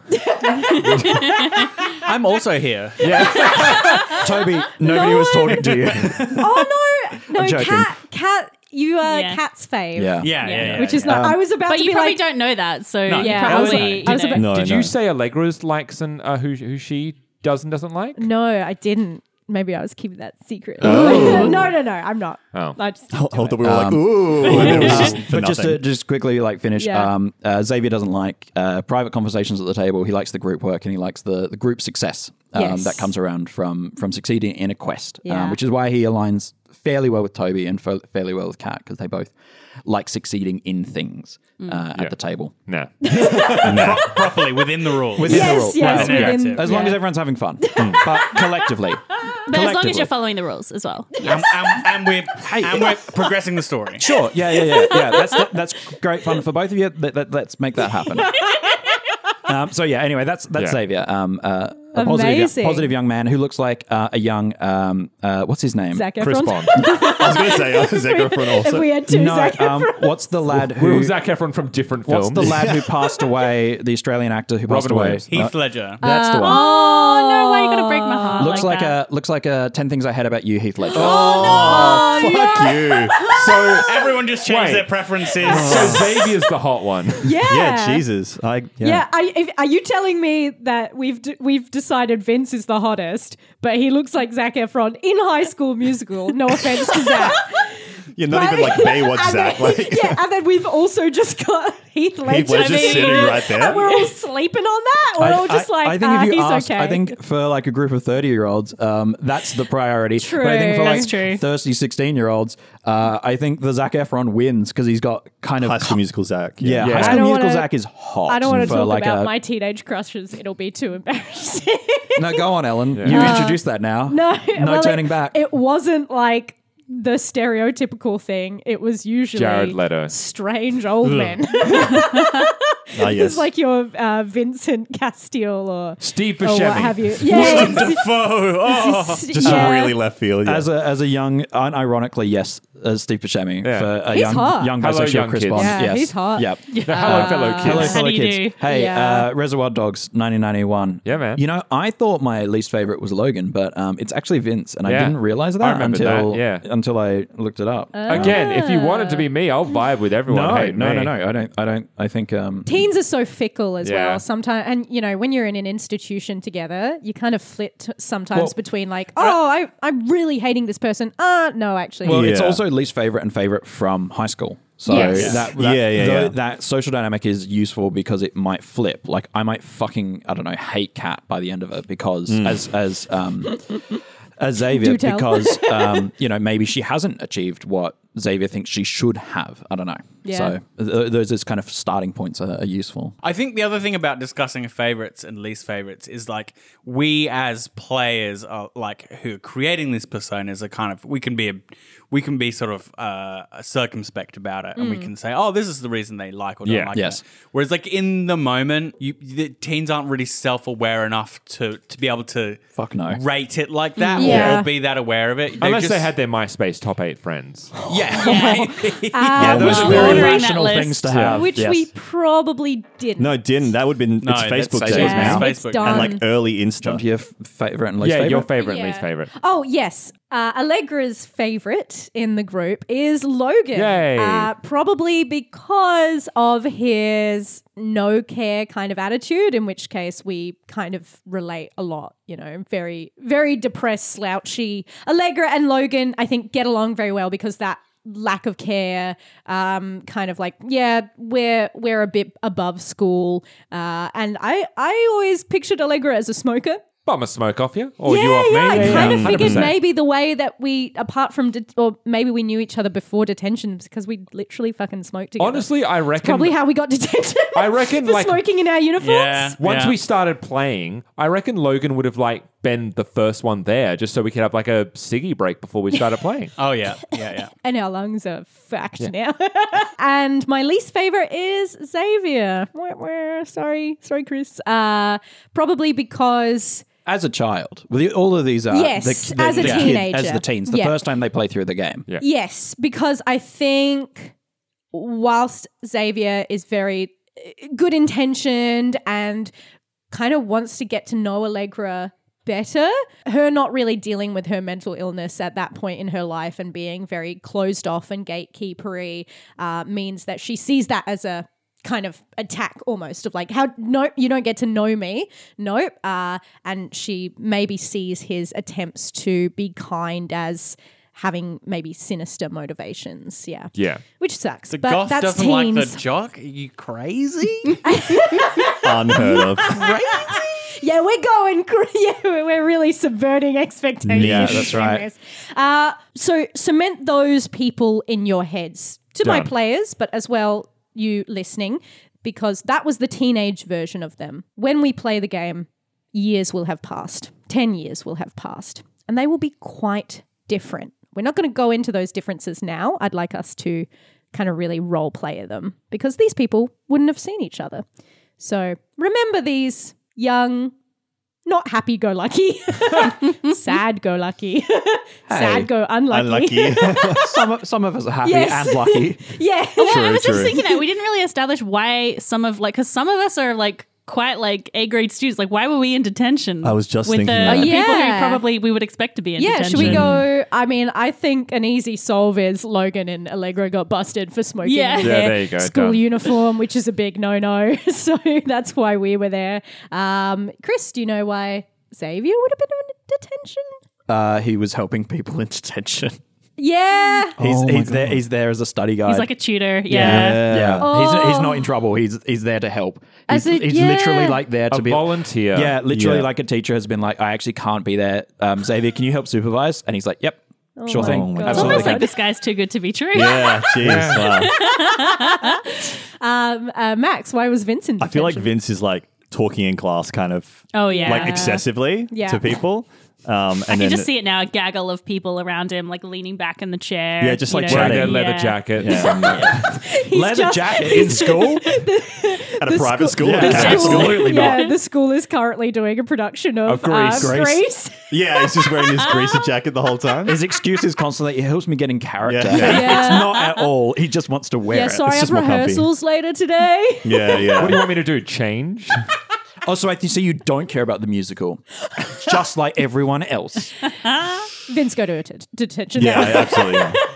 I'm also here. Yeah. Toby, nobody was talking to you. Oh no, I'm joking. Kat, you are Kat's fave. Yeah. Which is not. I was about but to you be probably don't know that, so No, you you probably. I was about. Did you say Allegra's likes and who she does and doesn't like? No, I didn't. Maybe I was keeping that secret. Oh. No, I'm not. Oh. I just I thought we were ooh. And it was just for But nothing. just quickly finish. Yeah. Xavier doesn't like private conversations at the table. He likes the group work and he likes the group success that comes around from succeeding in a quest, which is why he aligns fairly well with Toby and fairly well with Kat because they both like succeeding in things at the table. Nah. Properly within the rules. Within the rules. Yes, Right. within- As long as everyone's having fun, but collectively. But as long as you're following the rules as well. and we're progressing the story. Sure. Yeah. That's great fun for both of you. Let's make that happen. Anyway, that's Xavier. A positive young man who looks like a young what's his name? Zac Efron. Chris Bond. I was going to say Zac Efron also. If we had two Zac Efron. What's the lad who? Zac Efron from different films. What's the lad who passed away? The Australian actor who passed Robin away. Williams. Heath Ledger. That's the one. Oh no! Why are you gonna break my heart? Looks like a 10 Things I Hate About You, Heath Ledger. Oh, fuck you. So Everyone just changed Wait. their preferences. So Xavier's the hot one. Yeah, Jesus. Yeah, are you telling me that we've decided Vince is the hottest, but he looks like Zac Efron in High School Musical? No offense to Zach. You're not even Baywatch Zach. And then we've also just got Heath Ledger Ledger's sitting right there. and we're all sleeping on that. We're all just I think if you he's ask, okay. I think for a group of 30-year-olds, that's the priority. True. But I think for That's true. thirsty 16-year-olds, I think the Zac Efron wins because he's got kind of High School Musical Zach. Yeah, Yeah. High I School don't Musical wanna- Zach is hot. I don't want to for talk about a- my teenage crushes. It'll be too embarrassing. No, go on, Ellen. Yeah. You've introduced that now. No, well, turning back. It wasn't like the stereotypical thing. It was usually Jared Leto. strange old men. Yes. It's like your Vincent Castile or Steve or what Buscemi. have you. Yes. Defoe. Oh. Just really left field. Yeah. As a young, unironically, yes, Steve Buscemi Yeah. for a He's young hot. young Hello, bisexual young Chris kids. Bond. Yeah, Yes. he's hot. Yep. Hello, fellow kids. Hello, How fellow do you kids. do? Hey, Yeah. Reservoir Dogs, 1991. Yeah, man. You know, I thought my least favorite was Logan, but it's actually Vince, and I Yeah. didn't realize I that remember until that, yeah. until I looked it up. Again, if you wanted to be me, I'll vibe with everyone. No, Hate no, me. no. I don't. I think Teens are so fickle as Yeah. well. Sometimes, and when you're in an institution together, you kind of flit sometimes Well, between I'm really hating this person. No, actually. Well, it's Yeah. also least favorite and favorite from high school. So Yes. that social dynamic is useful because it might flip. Like I might fucking, I don't know, hate Kat by the end of it because as Xavier, Do tell. because maybe she hasn't achieved what Xavier thinks she should have. I don't know. Yeah. So those kind of starting points are useful. I think the other thing about discussing favorites and least favorites is like we as players are like who are creating these personas are kind of we can be sort of circumspect about it and we can say, oh, this is the reason they like or don't like Yes. it. Whereas like in the moment, the teens aren't really self-aware enough to be able to Fuck no. rate it like that Yeah. or be that aware of it. Unless they had their MySpace top 8 friends. Yeah. Those are wow. very Ordering rational that things list. to have. Which yes. we probably didn't. No, it didn't. That would have been No, it's that's Facebook Facebook days now. It's Facebook. done. and like early Insta. Jump to your favorite and least Yeah, favorite. your favorite and Yeah. least favorite. Oh, yes. Allegra's favorite in the group is Logan. Yay. Probably because of his no care kind of attitude, in which case we kind of relate a lot, very, very depressed, slouchy. Allegra and Logan, I think, get along very well because that lack of care, kind of like, we're a bit above school. And I always pictured Allegra as a smoker. Bum a smoke off you, or you off me. I kind of figured 100%. maybe the way that we, apart from, or maybe we knew each other before detention because we literally fucking smoked together. Honestly, I reckon Probably how we got detention. I reckon, for like- smoking in our uniforms. Yeah. once we started playing, I reckon Logan would have like been the first one there, just so we could have like a ciggy break before we started playing. Oh yeah. And our lungs are fucked now. And my least favorite is Xavier. Sorry, Chris. Probably because As a child, all of these are Yes, as a kid- teenager. as the teens, the Yeah. first time they play through the game. Yeah. yes, because I think whilst Xavier is very good intentioned and kind of wants to get to know Allegra better, her not really dealing with her mental illness at that point in her life and being very closed off and gatekeepery means that she sees that as a kind of attack almost of like, nope, you don't get to know me. Nope. And she maybe sees his attempts to be kind as having maybe sinister motivations. Yeah. Yeah. Which sucks. The but goth that's doesn't teens. like the jock. Are you crazy? Unheard of. Yeah, we're going. We're really subverting expectations. Yeah, that's in right. this. So cement those people in your heads to my Done. players, but as well you listening, because that was the teenage version of them. When we play the game, years will have passed. 10 years will have passed, and they will be quite different. We're not going to go into those differences now. I'd like us to kind of really role play them because these people wouldn't have seen each other. So remember these young, not happy-go-lucky, sad-go-lucky, sad-go-unlucky. Some of us are happy Yes. and lucky. Yeah. I was true. just thinking that we didn't really establish why some of because some of us are like quite like A-grade students. Like, why were we in detention? I was just with thinking the that. people Yeah. who probably we would expect to be in Yeah, detention. should we go? I mean, I think an easy solve is Logan and Allegra got busted for smoking Yeah. in Yeah, their there you go, school done. uniform, which is a big no-no. So that's why we were there. Chris, do you know why Xavier would have been in detention? He was helping people in detention. Yeah. He's there as a study guide. He's like a tutor. Yeah. Yeah, Oh. he's not in trouble. He's there to help. As He's, a- he's yeah. literally like there to A be volunteer. Yeah, literally Yeah. like a teacher has been like, I actually can't be there. Xavier, can you help supervise? And he's like, yep, sure my thing. God. It's Absolutely. almost like this guy's too good to be true. Yeah, jeez. Wow. Max, why was Vincent? I feel like Vince is like talking in class kind of Oh yeah. like excessively Yeah. to people. And I can then just see it now, a gaggle of people around him, like leaning back in the chair. Yeah, just, like, you know, Wearing their chatting. leather yeah. jackets. Yeah. Leather jacket in school? At a private school. Yeah. at a Catholic school. Absolutely not. Yeah, the school is currently doing a production of Grease. Grease. Yeah, he's just wearing his greaser jacket the whole time. His excuse is constantly, it helps me get in character. Yeah. Yeah. It's not at all. He just wants to wear Yeah, it. sorry, It's I have just more comfy. rehearsals later today. Yeah, yeah. What do you want me to do? Change? Also, I think so you don't care about the musical, just like everyone else. Vince, go to detention Yeah, now. absolutely. Yeah.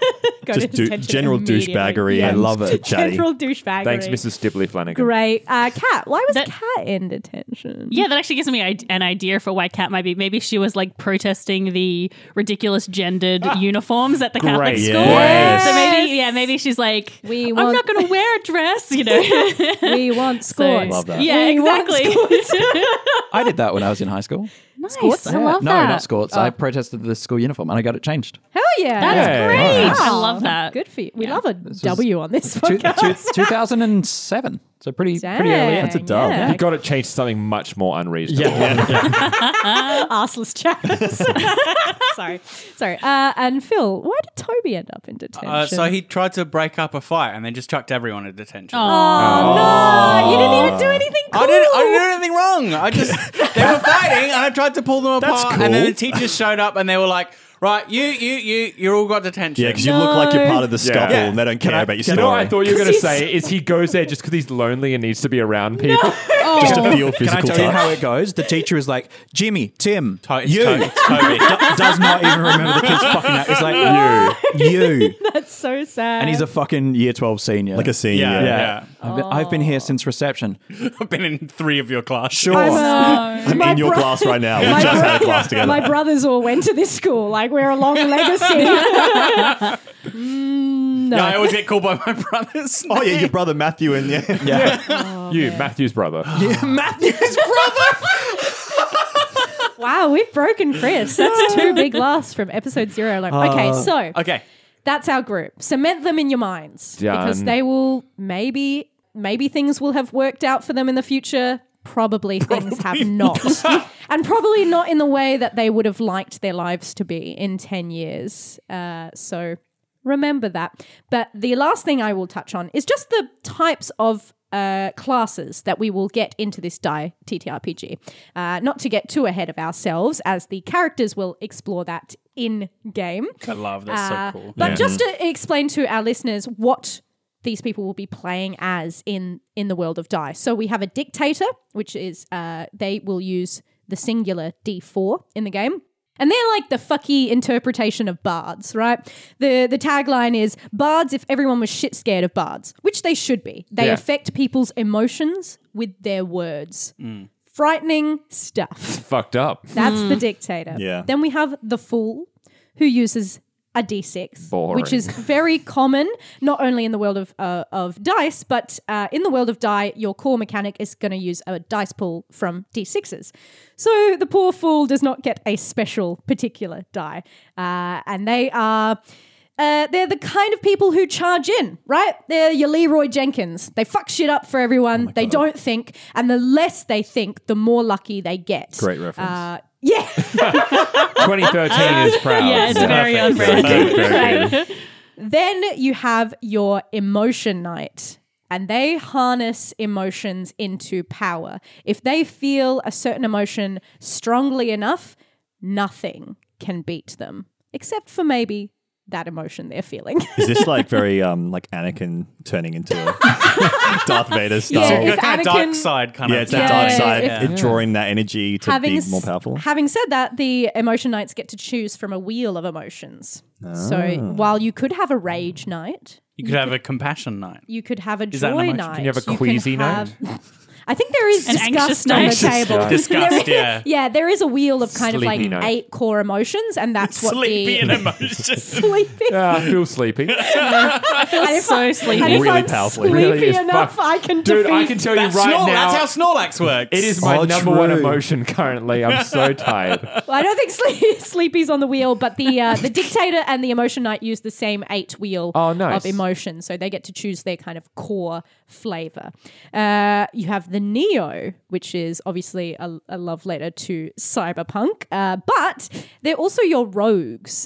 Go Just to detention general immediately. douchebaggery. Yeah. I love it. Chatty. General douchebaggery. Thanks, Mrs. Stibley Flanagan. Great. Kat, why was That- Kat in detention? Yeah, that actually gives me an idea for why Kat might be. Maybe she was like protesting the ridiculous gendered uniforms at the Catholic Great. school. Yes. So maybe she's like, We I'm want- not going to wear a dress, you know. We want scores. Love that. Yeah, We want exactly. I did that when I was in high school. Nice. I love no, that. not Scorts. I protested the school uniform and I got it changed. Hell yeah. That's Yeah, great. nice. I love that. Good for you. We Yeah. love a W on this podcast. 2007. So pretty early. Dang, That's a dub. yeah. You got it changed to something much more unreasonable. Arseless chaps. Sorry. And Phil, why did Toby end up in detention? So he tried to break up a fight and then just chucked everyone in detention. Oh, no. You didn't even do anything cool. I didn't do anything wrong. I just they were fighting and I tried to pull them apart. cool. And then the teachers showed up and they were like, "Right, you all got detention." Yeah, because you look like you're part of the scuffle Yeah. and they don't care about your You story. know what I thought you were going to 'Cause say is he goes there just because he's lonely and needs to be around people. Just to feel Can I physical tell you touch. how it goes? The teacher is like, Jimmy, Tim, It's you. Toby. Does not even remember the kid's fucking name. It's like, you. That's so sad. And he's a fucking year 12 senior. Like a senior. Yeah. I've been here since reception. I've been in 3 of your class. Sure. I'm My in your bro- class right now. We just had a class together. My brothers all went to this school. Like, we're a long legacy. No. Yeah, I always get called by my brothers. Oh yeah, your brother Matthew and You, Matthew's brother. Matthew's brother. Wow, we've broken Chris. That's 2 big laughs from episode 0 alone. Okay, so Okay. that's our group. Cement them in your minds because Done. they will maybe things will have worked out for them in the future. Probably things have not. And probably not in the way that they would have liked their lives to be in 10 years. So remember that. But the last thing I will touch on is just the types of classes that we will get into this Die TTRPG. Not to get too ahead of ourselves, as the characters will explore that in game. I love that's so cool. But just to explain to our listeners what these people will be playing as in the world of Die. So we have a dictator, which is they will use the singular D4 in the game. And they're like the fucky interpretation of bards, right? The tagline is bards if everyone was shit scared of bards, which they should be. They Yeah. affect people's emotions with their words. Frightening stuff. Fucked up. That's the dictator. Yeah. Then we have the fool, who uses a d6, Boring. which is very common, not only in the world of dice, but in the world of die, your core mechanic is going to use a dice pool from d6s. So the poor fool does not get a special particular die. And they are... they're the kind of people who charge in, right? They're your Leroy Jenkins. They fuck shit up for everyone. They don't think. And the less they think, the more lucky they get. Great reference. Yeah. 2013 is proud. Yeah, it's very on Very brand. good, very good. Then you have your emotion knight, and they harness emotions into power. If they feel a certain emotion strongly enough, nothing can beat them, except for maybe that emotion they're feeling. Is this like very like Anakin turning into Darth Vader style? Yeah, The if kind of Anakin- dark side kind Yeah, of. it's that dark Yeah, side, if- it drawing that energy to be more powerful. Having said that, the emotion knights get to choose from a wheel of emotions. So while you could have a rage knight, You could have a compassion night. you could have a Is that an joy emotion? knight. Can you have a queasy have- I think there is An anxious disgust on the night. table. Disgust, yeah. Yeah, there is a wheel of kind of Sleepy like night. 8 core emotions, and that's what Sleepy the and emotions. sleepy. Yeah, I feel sleepy. And if so I- sleepy. And if Really I'm powerfully. sleepy Really is enough, fuck- I can Dude, defeat. I can tell you right now. That's how Snorlax works. It is my Oh, number one true. emotion currently. I'm so tired. Well, I don't think Sleepy's on the wheel, but the dictator and the emotion knight use the same 8 wheel Oh, nice. of emotion, so they get to choose their kind of core flavor. You have the Neo, which is obviously a love letter to cyberpunk, but they're also your rogues.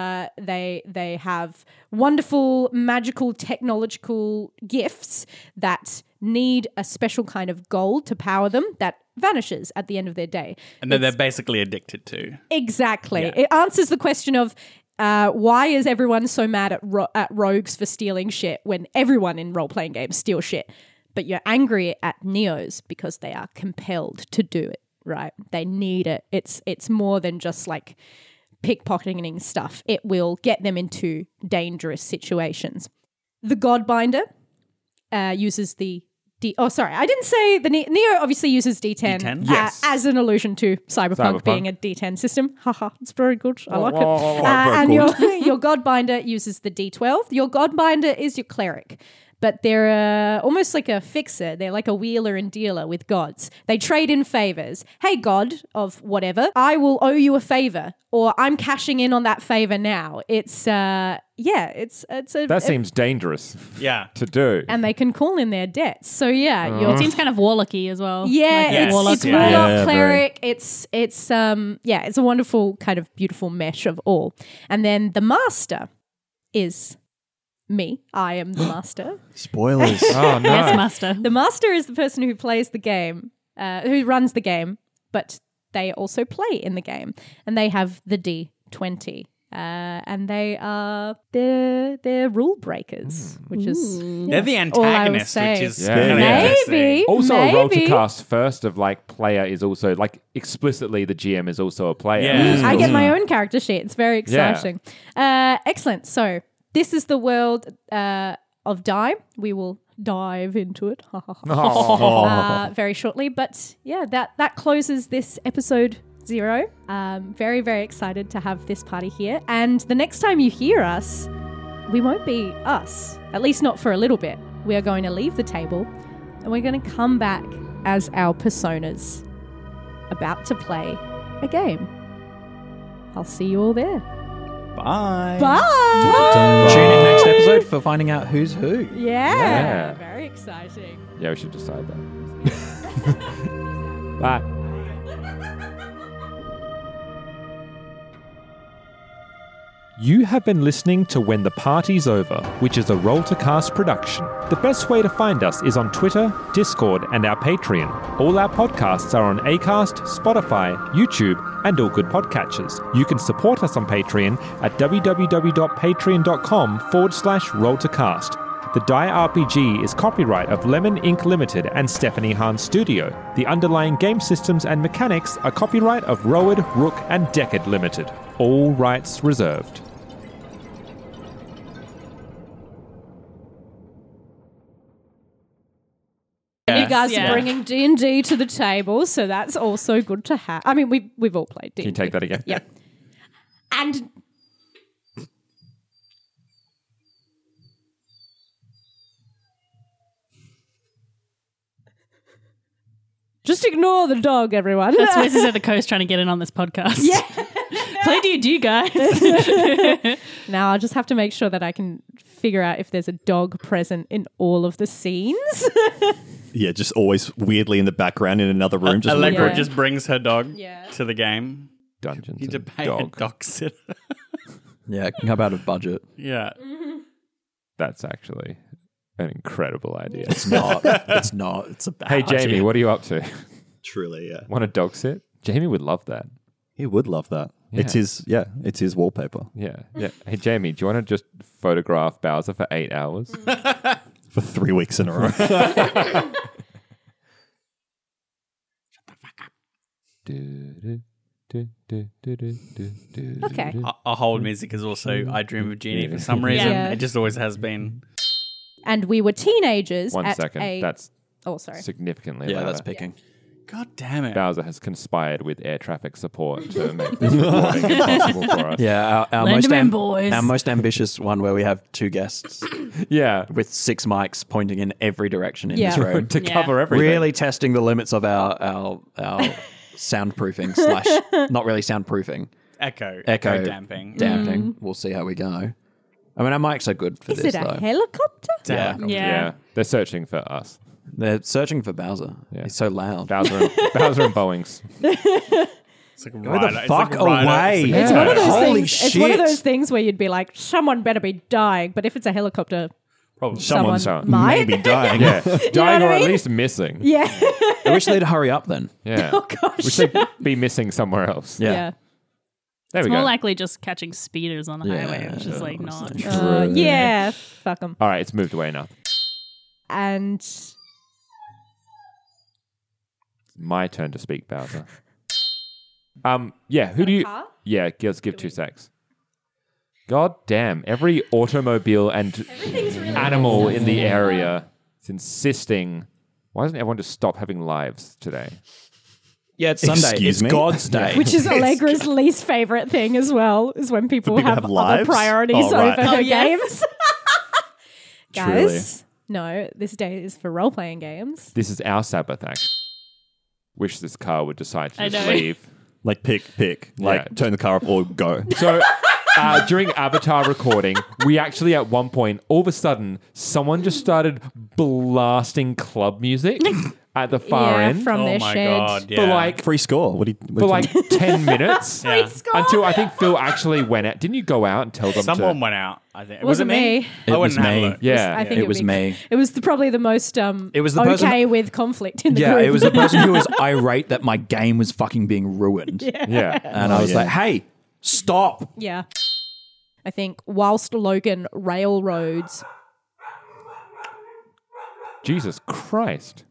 They have wonderful, magical, technological gifts that need a special kind of gold to power them that vanishes at the end of their day. And then they're basically addicted to. Exactly. Yeah. It answers the question of why is everyone so mad at rogues for stealing shit when everyone in role-playing games steals shit? But you're angry at Neos because they are compelled to do it, right? They need it. It's more than just like pickpocketing stuff. It will get them into dangerous situations. The Godbinder uses the I didn't say the Neo obviously uses D10, D10? Yes. as an allusion to Cyberpunk being a D10 system. Haha, it's very good. I like it. And your Godbinder uses the D12. Your Godbinder is your cleric, but they're almost like a fixer. They're like a wheeler and dealer with gods. They trade in favors. Hey, god of whatever, I will owe you a favor, or I'm cashing in on that favor now. It's That seems dangerous Yeah. to do. and they can call in their debts. So yeah, It seems kind of warlocky as well. yeah, Like warlock. it's warlock, Yeah, cleric. It's it's a wonderful kind of beautiful mesh of all. And then the master is me. I am the master. Spoilers. Oh, no. Yes, master. The master is the person who plays the game, who runs the game, but they also play in the game, and they have the D20. And they are they're rule breakers, which is They're the all I will antagonists, say. which is Yeah. kind of Maybe. interesting. Also, a roll to Maybe. cast first of like player is also like explicitly the GM is also a player. Yeah. which is I cool. get my own character sheet. It's very exciting. Excellent. So this is the world of Die. We will dive into it very shortly. But yeah, that closes this episode 0. Very, very excited to have this party here. And the next time you hear us, we won't be us, at least not for a little bit. We are going to leave the table and we're going to come back as our personas, about to play a game. I'll see you all there. Bye. Bye! Tune in next episode for finding out who's who. Yeah. Very exciting. Yeah, we should decide that. Bye. You have been listening to When the Party's Over, which is a Roll to Cast production. The best way to find us is on Twitter, Discord, and our Patreon. All our podcasts are on Acast, Spotify, YouTube, and all good podcatchers. You can support us on Patreon at www.patreon.com/rolltocast. The Die RPG is copyright of Lemon Inc. Limited and Stephanie Hahn Studio. The underlying game systems and mechanics are copyright of Rowan, Rook, and Deckard Limited. All rights reserved. You guys Yeah. are bringing D&D to the table, so that's also good to have. I mean, we've all played D&D. Can you take that again? Yep. And just ignore the dog, everyone. That's Wizards of the Coast trying to get in on this podcast. Yeah. Play D&D, guys. Now I'll just have to make sure that I can figure out if there's a dog present in all of the scenes. Yeah, just always weirdly in the background in another room. Just Allegra Yeah. just brings her dog Yeah. to the game. Dungeons You need to and pay Dog. a dog sitter. Yeah, it can come out of budget. Yeah. That's actually an incredible idea. It's not. It's not. It's a bad Hey, Jamie, idea. what are you up to? Truly, yeah. Want a dog sit? Jamie would love that. He would love that. Yeah. It's his wallpaper. Yeah. Hey, Jamie, do you want to just photograph Bowser for 8 hours? For 3 weeks in a row. Okay. Our hold music is also I Dream of Genie for some reason. Yeah. It just always has been. And we were teenagers One at second. a... That's Oh, sorry. significantly Yeah, louder. that's picking. God damn it. Bowser has conspired with air traffic support to make this recording impossible for us. Yeah, our Lend most 'em in, boys. our most ambitious one where we have 2 guests Yeah. with 6 mics pointing in every direction in Yeah. this room. To Yeah. cover everything. Really testing the limits of our soundproofing slash not really soundproofing. Echo Damping. We'll see how we go. I mean, our mics are good for Is this it a though. helicopter? Yeah. Yeah. They're searching for us. They're searching for Bowser. Yeah. He's so loud. Bowser and Boeings. It's like Go the fuck away. It's one of those Holy things. It's one of shit. those things where you'd be like, someone better be dying. But if it's a helicopter, Probably. someone Someone might. Maybe dying. Yeah. Dying what or I at mean? least missing. Yeah. I wish they'd hurry up then. Yeah. Oh gosh. Wish they'd be missing somewhere else. Yeah. Yeah. There It's we more go. likely just catching speeders on the Yeah, highway, which is like not. Yeah. Fuck them. All right, it's moved away now. And My turn to speak, Bowser. Yeah, who do you... Yeah, let's give 2 secs. God damn, every automobile and animal in the area is insisting... Why doesn't everyone just stop having lives today? Yeah, it's Sunday. Excuse It's me? God's day. Which is Allegra's least favorite thing as well, is when people people have have other lives? priorities Oh, right. over her yes. games. Guys, no, this day is for role-playing games. This is our Sabbath, actually. Wish this car would decide to I just know. leave. Like pick. Like Yeah. turn the car off or go. So during Avatar recording, we actually at one point, all of a sudden, someone just started blasting club music at the far end from Oh their my shed. god! for Yeah. like Free score. What do you? for like 10 minutes Yeah. until I think Phil actually went out. Didn't you go out and tell them Someone to? went out. I think. Wasn't me. I It was wouldn't have me. a look. Yeah, I think it was me. It was probably the most It was the person- okay with conflict in the Yeah, group. it was the person who was irate that my game was fucking being ruined. yeah. And I was like, hey, stop. Yeah. I think whilst Logan railroads. Jesus Christ.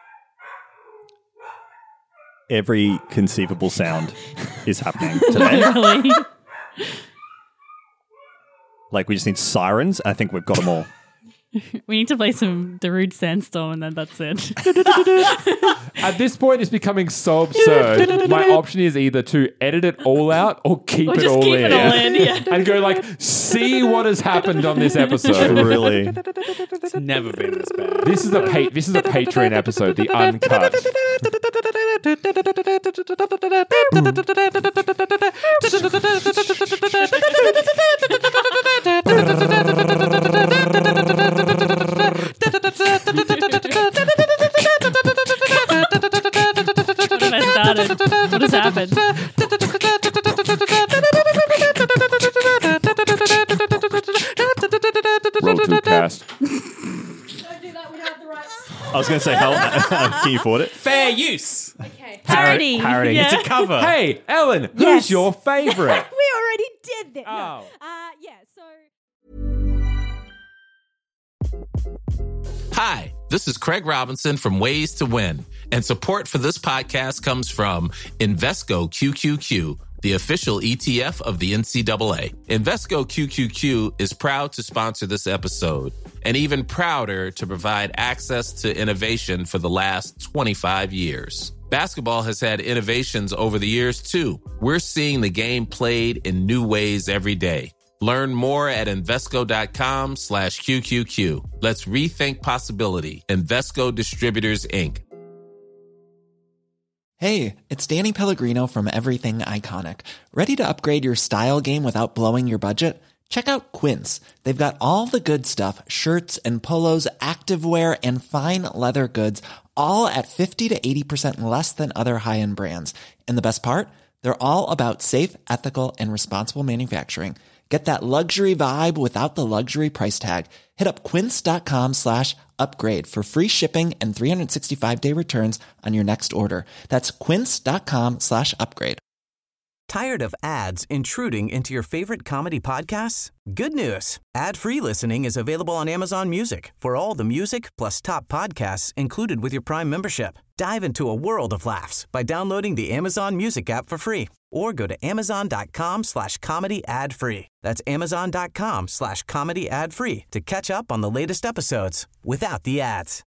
Every conceivable sound is happening today. Really? Like we just need sirens. I think we've got them all. We need to play some Darude Sandstorm and then that's it. At this point, it's becoming so absurd. My option is either to edit it all out or keep Or it just all keep in. it all in, yeah. And go like, see what has happened on this episode. Really. It's never been this bad. This is a Patreon episode, the uncut. What have I started? What has happened? Roll to cast. I was going to say, how can you afford it? Fair use. Parody. Parody. Yeah. It's a cover. Hey, Ellen, who's Yes. your favorite? We already did this. Oh. So. Hi, this is Craig Robinson from Ways to Win, and support for this podcast comes from Invesco QQQ, the official ETF of the NCAA. Invesco QQQ is proud to sponsor this episode, and even prouder to provide access to innovation for the last 25 years. Basketball has had innovations over the years, too. We're seeing the game played in new ways every day. Learn more at Invesco.com/QQQ. Let's rethink possibility. Invesco Distributors, Inc. Hey, it's Danny Pellegrino from Everything Iconic. Ready to upgrade your style game without blowing your budget? Check out Quince. They've got all the good stuff, shirts and polos, activewear, and fine leather goods, all at 50 to 80% less than other high-end brands. And the best part? They're all about safe, ethical, and responsible manufacturing. Get that luxury vibe without the luxury price tag. Hit up quince.com/upgrade for free shipping and 365-day returns on your next order. That's quince.com/upgrade. Tired of ads intruding into your favorite comedy podcasts? Good news. Ad-free listening is available on Amazon Music for all the music plus top podcasts included with your Prime membership. Dive into a world of laughs by downloading the Amazon Music app for free or go to amazon.com/comedy ad-free. That's amazon.com/comedy ad-free to catch up on the latest episodes without the ads.